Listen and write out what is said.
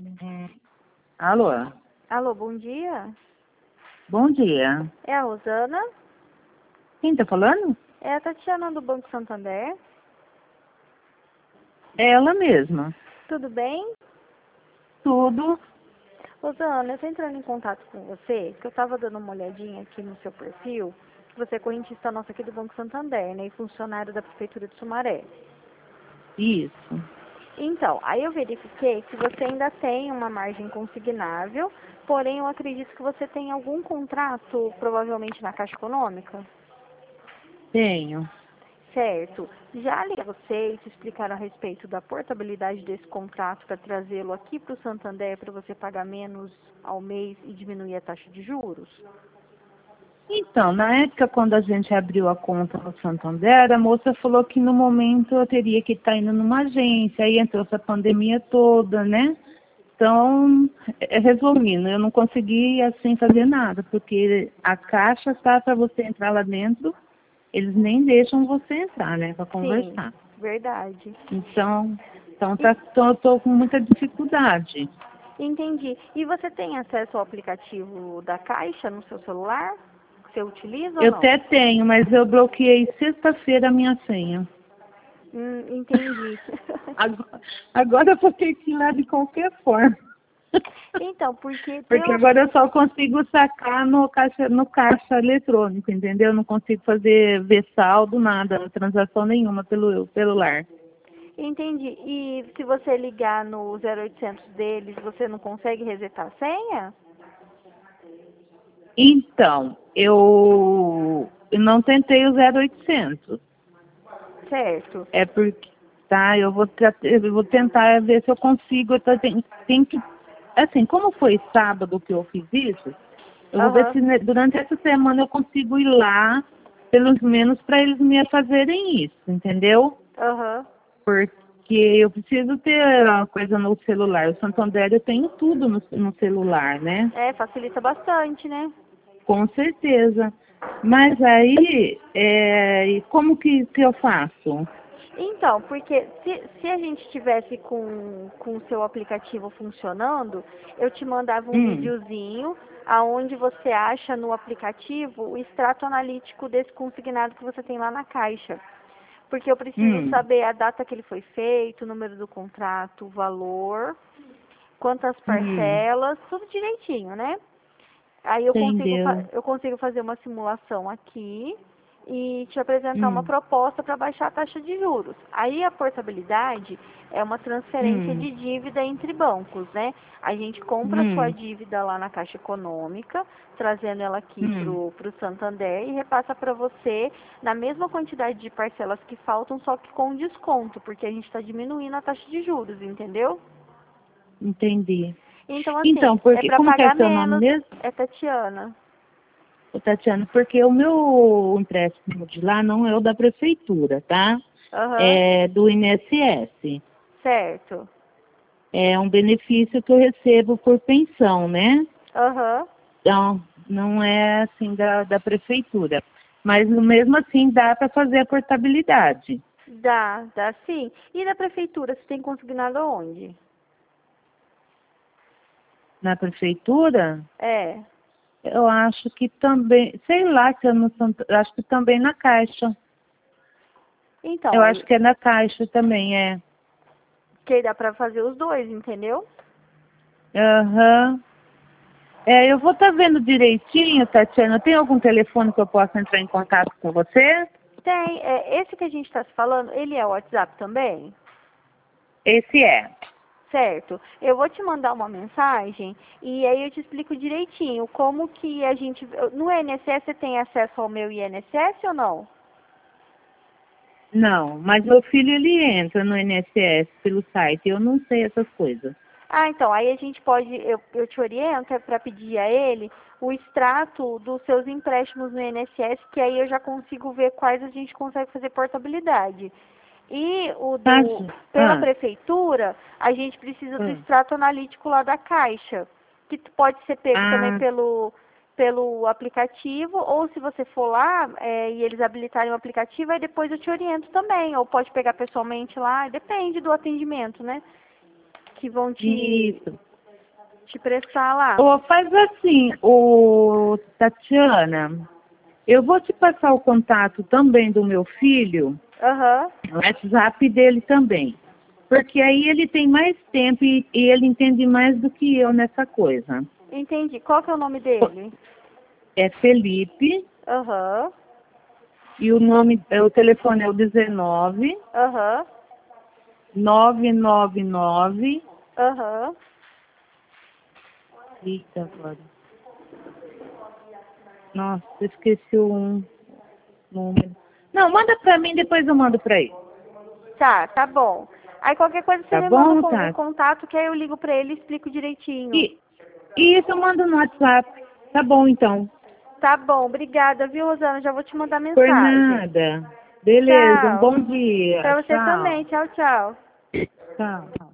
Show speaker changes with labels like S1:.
S1: Alô?
S2: Alô, bom dia.
S1: Bom dia.
S2: É a Rosana?
S1: Quem tá falando?
S2: É a Tatiana do Banco Santander.
S1: É ela mesma.
S2: Tudo bem?
S1: Tudo.
S2: Rosana, eu tô entrando em contato com você, que eu tava dando uma olhadinha aqui no seu perfil, que você é correntista nossa aqui do Banco Santander, né, e funcionário da Prefeitura de Sumaré.
S1: Isso.
S2: Então, aí eu verifiquei que você ainda tem uma margem consignável, porém eu acredito que você tem algum contrato, provavelmente na Caixa Econômica.
S1: Tenho.
S2: Certo. Já liguei a você e te explicaram a respeito da portabilidade desse contrato para trazê-lo aqui para o Santander para você pagar menos ao mês e diminuir a taxa de juros?
S1: Então, na época, quando a gente abriu a conta no Santander, a moça falou que no momento eu teria que estar indo numa agência, aí entrou essa pandemia toda, né? Então, resumindo, eu não consegui, assim, fazer nada, porque a Caixa está para você entrar lá dentro, eles nem deixam você entrar, né, para
S2: Sim,
S1: conversar.
S2: verdade.
S1: Então eu estou com muita dificuldade.
S2: Entendi. E você tem acesso ao aplicativo da Caixa no seu celular? Você utiliza ou
S1: Eu
S2: não?
S1: até tenho, mas eu bloqueei sexta-feira a minha senha.
S2: Entendi.
S1: Agora eu vou ter que ir lá de qualquer forma.
S2: Então, porque
S1: Porque agora eu só consigo sacar no caixa eletrônico, entendeu? Eu não consigo ver saldo, nada, transação nenhuma pelo celular.
S2: Entendi. E se você ligar no 0800 deles, você não consegue resetar a senha?
S1: Então, eu não tentei o 0800.
S2: Certo.
S1: É porque, tá, eu vou tentar ver se eu consigo. Tem que, assim, como foi sábado que eu fiz isso, eu vou ver
S2: Aham.
S1: se durante essa semana eu consigo ir lá, pelo menos para eles me fazerem isso, entendeu?
S2: Aham.
S1: Porque eu preciso ter uma coisa no celular. O Santander eu tenho tudo no celular, né?
S2: É, facilita bastante, né?
S1: Com certeza. Mas aí, e como que eu faço?
S2: Então, porque se a gente tivesse com o seu aplicativo funcionando, eu te mandava um
S1: Hum,
S2: videozinho aonde você acha no aplicativo o extrato analítico desse consignado que você tem lá na caixa. Porque eu preciso
S1: hum,
S2: saber a data que ele foi feito, o número do contrato, o valor, quantas
S1: hum.
S2: parcelas, tudo direitinho, né? Aí
S1: Entendeu?
S2: eu consigo fazer uma simulação aqui e te apresentar uma
S1: Hum,
S2: proposta para baixar a taxa de juros. Aí a portabilidade é uma transferência
S1: hum,
S2: de dívida entre bancos, né? A gente compra a sua
S1: hum,
S2: dívida lá na Caixa Econômica, trazendo ela aqui
S1: hum.
S2: pro Santander e repassa para você na mesma quantidade de parcelas que faltam, só que com desconto, porque a gente está diminuindo a taxa de juros, entendeu?
S1: Entendi.
S2: Então, assim,
S1: Então,
S2: é
S1: porque,
S2: para
S1: como que é
S2: pagar
S1: seu nome
S2: menos,
S1: mesmo,
S2: é Tatiana.
S1: ô, Tatiana? Porque o meu empréstimo de lá não é o da prefeitura, tá?
S2: Aham,
S1: É do INSS.
S2: certo.
S1: É um benefício que eu recebo por pensão, né?
S2: Aham,
S1: Então, não é assim da prefeitura. Mas mesmo assim dá para fazer a portabilidade.
S2: dá sim. E da prefeitura, você tem consignado aonde?
S1: Na prefeitura,
S2: É.
S1: eu acho que também, sei lá, se eu não, acho que também na Caixa.
S2: Então,
S1: Eu acho
S2: aí,
S1: que é na Caixa também, é.
S2: que aí dá pra fazer os dois, entendeu?
S1: Aham. Eu vou estar vendo direitinho, Tatiana. Tem algum telefone que eu possa entrar em contato com você?
S2: Tem, esse que a gente tá se falando, ele é o WhatsApp também?
S1: Esse é.
S2: Certo. Eu vou te mandar uma mensagem e aí eu te explico direitinho como que a gente... No INSS você tem acesso ao meu INSS ou não?
S1: Não, mas meu filho ele entra no INSS pelo site. Eu não sei essas coisas.
S2: Ah, então, aí a gente pode, eu te oriento para pedir a ele o extrato dos seus empréstimos no INSS, que aí eu já consigo ver quais a gente consegue fazer portabilidade. E
S1: Tá,
S2: pela
S1: ah,
S2: prefeitura, a gente precisa do
S1: ah,
S2: extrato analítico lá da Caixa, que pode ser pego também
S1: ah,
S2: pelo aplicativo, ou se você for lá e eles habilitarem o aplicativo, aí depois eu te oriento também, ou pode pegar pessoalmente lá, depende do atendimento, né? Que vão te
S1: isso.
S2: te prestar lá.
S1: Ô, faz assim, Tatiana, eu vou te passar o contato também do meu filho,
S2: Aham.
S1: o WhatsApp dele também. Porque aí ele tem mais tempo e ele entende mais do que eu nessa coisa.
S2: Entendi. Qual que é o nome dele?
S1: É Felipe
S2: Aham.
S1: e o telefone é o 19
S2: Aham.
S1: 999.
S2: Aham.
S1: Eita, agora. Nossa, eu esqueci um número. Não, manda pra mim, depois eu mando pra ele.
S2: Tá bom. Aí qualquer coisa você
S1: Tá
S2: me manda
S1: bom,
S2: o
S1: tá?
S2: contato que aí eu ligo pra ele e explico direitinho.
S1: E isso eu mando no WhatsApp. Tá bom, então.
S2: Tá bom, obrigada, viu, Rosana? Já vou te mandar
S1: Por
S2: mensagem.
S1: nada. Beleza, um
S2: Tchau.
S1: bom dia.
S2: Pra você também.
S1: Tchau.
S2: Tchau, tchau.
S1: Tchau.